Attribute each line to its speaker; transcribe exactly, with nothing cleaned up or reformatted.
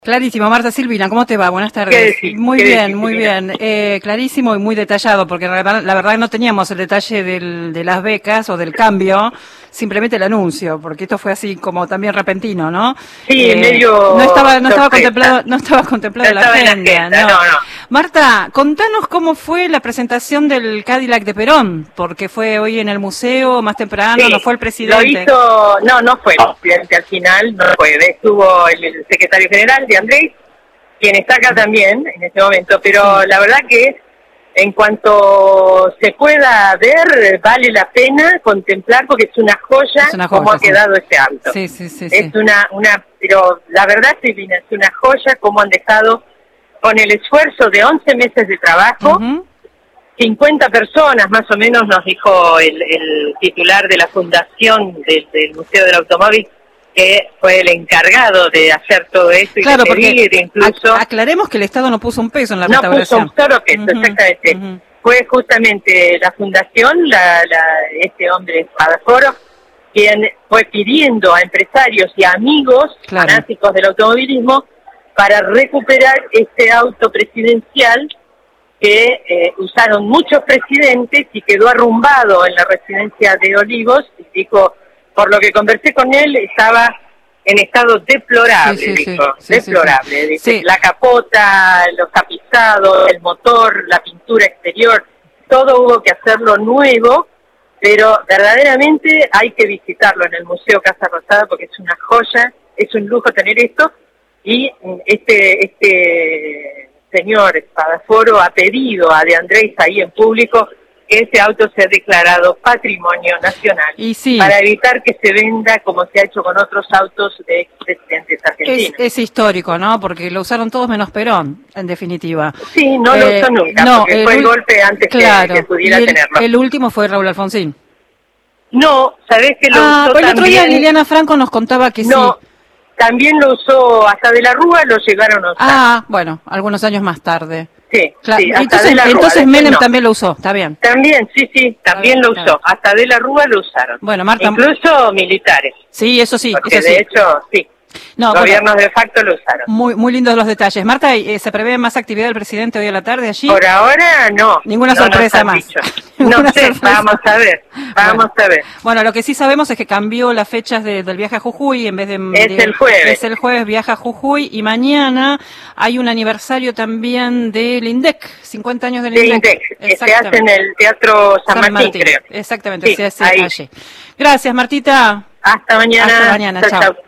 Speaker 1: Clarísimo, Marta Silvina, ¿cómo te va? Buenas tardes.
Speaker 2: ¿Qué decís?
Speaker 1: Muy
Speaker 2: ¿Qué
Speaker 1: bien,
Speaker 2: decís,
Speaker 1: muy
Speaker 2: señora?
Speaker 1: bien. Eh, clarísimo y muy detallado, porque la verdad, la verdad no teníamos el detalle del, de las becas o del cambio, simplemente el anuncio, porque esto fue así como también repentino, ¿no?
Speaker 2: Sí,
Speaker 1: Eh,
Speaker 2: medio
Speaker 1: no estaba, no estaba
Speaker 2: sorpresa.
Speaker 1: contemplado, no estaba contemplado en
Speaker 2: No
Speaker 1: la
Speaker 2: estaba en la
Speaker 1: agenda,
Speaker 2: agenda,
Speaker 1: no.
Speaker 2: no, no.
Speaker 1: Marta, contanos cómo fue la presentación del Cadillac de Perón, porque fue hoy en el museo, más temprano,
Speaker 2: Sí,
Speaker 1: no fue el
Speaker 2: lo
Speaker 1: presidente.
Speaker 2: hizo, no, no fue el presidente al final, no fue, estuvo el, el secretario general de Andrés, quien está acá también en este momento, pero
Speaker 1: Sí.
Speaker 2: la verdad que en cuanto se pueda ver, vale la pena contemplar porque es una joya,
Speaker 1: Es una
Speaker 2: cómo
Speaker 1: joya,
Speaker 2: ha
Speaker 1: sí.
Speaker 2: quedado este auto.
Speaker 1: Sí, sí, sí,
Speaker 2: Es
Speaker 1: sí.
Speaker 2: una, una, pero la verdad, Silvina, es una joya cómo han dejado con el esfuerzo de once meses de trabajo,
Speaker 1: Ujú.
Speaker 2: cincuenta personas más o menos, nos dijo el, el titular de la fundación del, del Museo del Automóvil, que fue el encargado de hacer todo esto y
Speaker 1: Claro,
Speaker 2: de
Speaker 1: porque
Speaker 2: pedir incluso...
Speaker 1: ac- aclaremos que el Estado no puso un peso en la
Speaker 2: No puso
Speaker 1: restauración.
Speaker 2: un solo peso,
Speaker 1: Ujú,
Speaker 2: exactamente.
Speaker 1: ujú.
Speaker 2: Fue justamente la fundación, la, la, este hombre Spadaforo, quien fue pidiendo a empresarios y a amigos
Speaker 1: Claro.
Speaker 2: fanáticos del automovilismo para recuperar este auto presidencial que eh, usaron muchos presidentes y quedó arrumbado en la residencia de Olivos. Y dijo, por lo que conversé con él, estaba en estado deplorable,
Speaker 1: Sí, sí,
Speaker 2: dijo,
Speaker 1: sí, sí,
Speaker 2: deplorable.
Speaker 1: sí, sí.
Speaker 2: Dice,
Speaker 1: Sí.
Speaker 2: la capota, los tapizados, el motor, la pintura exterior, todo hubo que hacerlo nuevo, pero verdaderamente hay que visitarlo en el Museo Casa Rosada porque es una joya, es un lujo tener esto, y este este señor Spadaforo ha pedido a De Andrés ahí en público que ese auto sea declarado patrimonio nacional
Speaker 1: Y sí.
Speaker 2: para evitar que se venda como se ha hecho con otros autos de expresidentes
Speaker 1: Es,
Speaker 2: argentinos.
Speaker 1: es histórico, ¿no? Porque lo usaron todos menos Perón, en definitiva.
Speaker 2: Sí, no lo
Speaker 1: Eh,
Speaker 2: usó nunca,
Speaker 1: no,
Speaker 2: porque fue el
Speaker 1: ul-
Speaker 2: golpe antes que-
Speaker 1: claro,
Speaker 2: que, pudiera
Speaker 1: y el,
Speaker 2: tenerlo.
Speaker 1: el último fue Raúl Alfonsín.
Speaker 2: No, ¿sabés que lo
Speaker 1: Ah,
Speaker 2: usó
Speaker 1: pues el otro día
Speaker 2: también?
Speaker 1: Liliana Franco nos contaba que
Speaker 2: No,
Speaker 1: sí.
Speaker 2: también lo usó hasta de la Rúa, lo llegaron a usar.
Speaker 1: Ah, bueno, algunos años más tarde.
Speaker 2: sí,
Speaker 1: Claro.
Speaker 2: sí, hasta
Speaker 1: Entonces,
Speaker 2: de la Rúa.
Speaker 1: entonces
Speaker 2: después
Speaker 1: Menem
Speaker 2: no.
Speaker 1: también lo usó, está bien.
Speaker 2: También, sí, sí, también
Speaker 1: bien,
Speaker 2: lo
Speaker 1: está
Speaker 2: usó.
Speaker 1: bien.
Speaker 2: Hasta de la Rúa lo usaron.
Speaker 1: Bueno, Marta.
Speaker 2: Incluso militares,
Speaker 1: Sí, eso sí,
Speaker 2: porque
Speaker 1: eso
Speaker 2: de
Speaker 1: sí.
Speaker 2: hecho, sí,
Speaker 1: No, bueno,
Speaker 2: gobiernos de facto lo usaron.
Speaker 1: muy, muy lindos los detalles. Marta, eh, ¿se prevé más actividad del presidente hoy a la tarde allí?
Speaker 2: Por ahora no.
Speaker 1: Ninguna
Speaker 2: no nos
Speaker 1: sorpresa
Speaker 2: han
Speaker 1: más.
Speaker 2: dicho.
Speaker 1: Ninguna
Speaker 2: No sé,
Speaker 1: sorpresa.
Speaker 2: vamos a ver, vamos
Speaker 1: Bueno.
Speaker 2: a ver.
Speaker 1: Bueno, lo que sí sabemos es que cambió las fechas de- del viaje a Jujuy, en vez de...
Speaker 2: Es
Speaker 1: de-
Speaker 2: el jueves.
Speaker 1: Es el jueves, viaja a Jujuy, y mañana hay un aniversario también del INDEC, cincuenta años del
Speaker 2: De
Speaker 1: INDEC.
Speaker 2: Index, que se hace
Speaker 1: Exactamente.
Speaker 2: en el Teatro San, Martín, creo.
Speaker 1: Exactamente,
Speaker 2: Sí,
Speaker 1: se hace
Speaker 2: ahí.
Speaker 1: allí. Gracias, Martita.
Speaker 2: Hasta mañana.
Speaker 1: Hasta mañana,
Speaker 2: Chau,
Speaker 1: chao.
Speaker 2: chau.